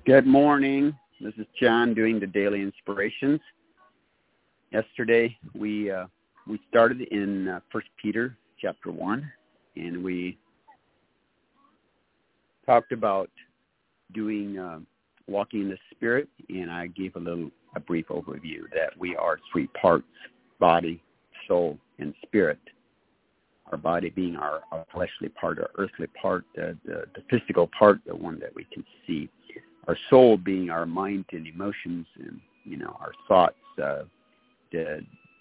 Good morning. This is John doing the Daily Inspirations. Yesterday we started in 1 Peter chapter 1, and we talked about doing walking in the Spirit, and I gave a brief overview that we are three parts: body, soul, and spirit. Our body being our fleshly part, our earthly part, the physical part, the one that we can see. Our soul being our mind and emotions and, our thoughts, the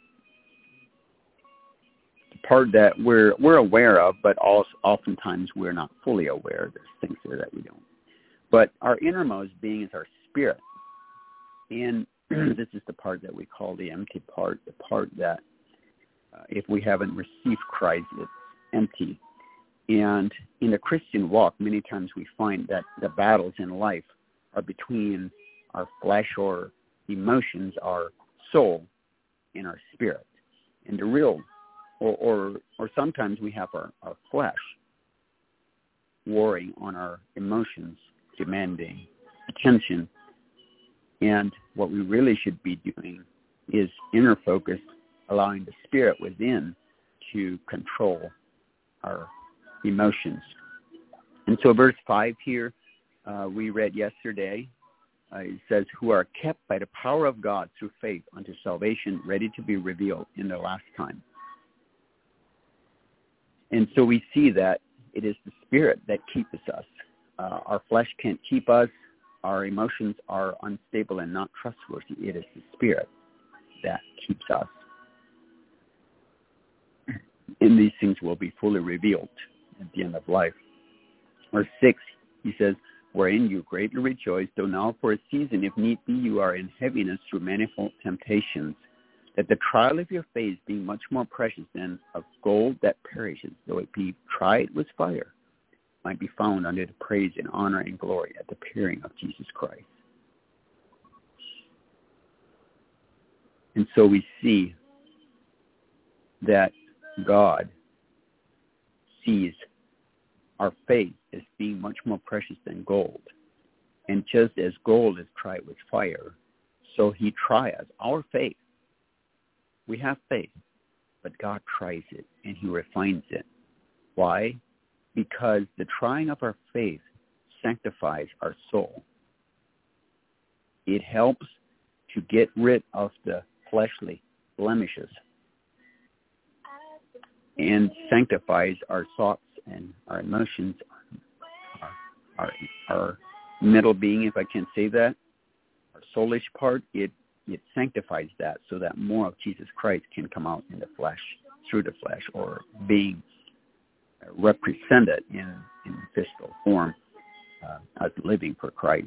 part that we're aware of, but also oftentimes we're not fully aware. There's things there that we don't. But our innermost being is our spirit. And this is the part that we call the empty part, the part that if we haven't received Christ, it's empty. And in the Christian walk, many times we find that the battles in life are between our flesh or emotions, our soul, and our spirit. And the real, or sometimes we have our flesh warring on our emotions, demanding attention. And what we really should be doing is inner focus, allowing the spirit within to control our emotions. And so verse 5 here, we read yesterday, it says, who are kept by the power of God through faith unto salvation, ready to be revealed in the last time. And so we see that it is the Spirit that keeps us. Our flesh can't keep us. Our emotions are unstable and not trustworthy. It is the Spirit that keeps us. And these things will be fully revealed at the end of life. Verse 6, he says, wherein you greatly rejoice, though now for a season, if need be, you are in heaviness through manifold temptations, that the trial of your faith, being much more precious than of gold that perishes, though it be tried with fire, might be found under the praise and honor and glory at the appearing of Jesus Christ. And so we see that God sees our faith as being much more precious than gold. And just as gold is tried with fire, so he tries our faith. We have faith, but God tries it and he refines it. Why? Because the trying of our faith sanctifies our soul. It helps to get rid of the fleshly blemishes and sanctifies our thoughts and our emotions, our middle being, if I can say that, our soulish part. It sanctifies that so that more of Jesus Christ can come out in the flesh, through the flesh, or being represented in physical form as living for Christ.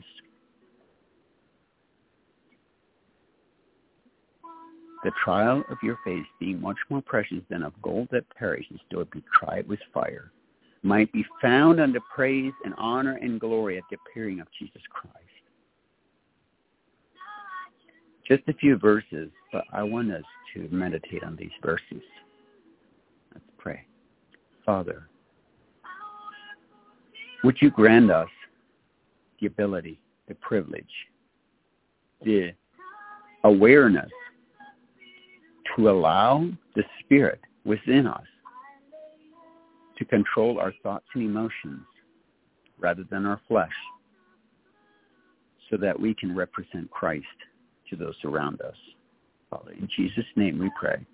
The trial of your faith, being much more precious than of gold that perishes, though it be tried with fire, might be found unto praise and honor and glory at the appearing of Jesus Christ. Just a few verses, but I want us to meditate on these verses. Let's pray. Father, would you grant us the ability, the privilege, the awareness to allow the Spirit within us to control our thoughts and emotions rather than our flesh, so that we can represent Christ to those around us. Father, in Jesus' name we pray.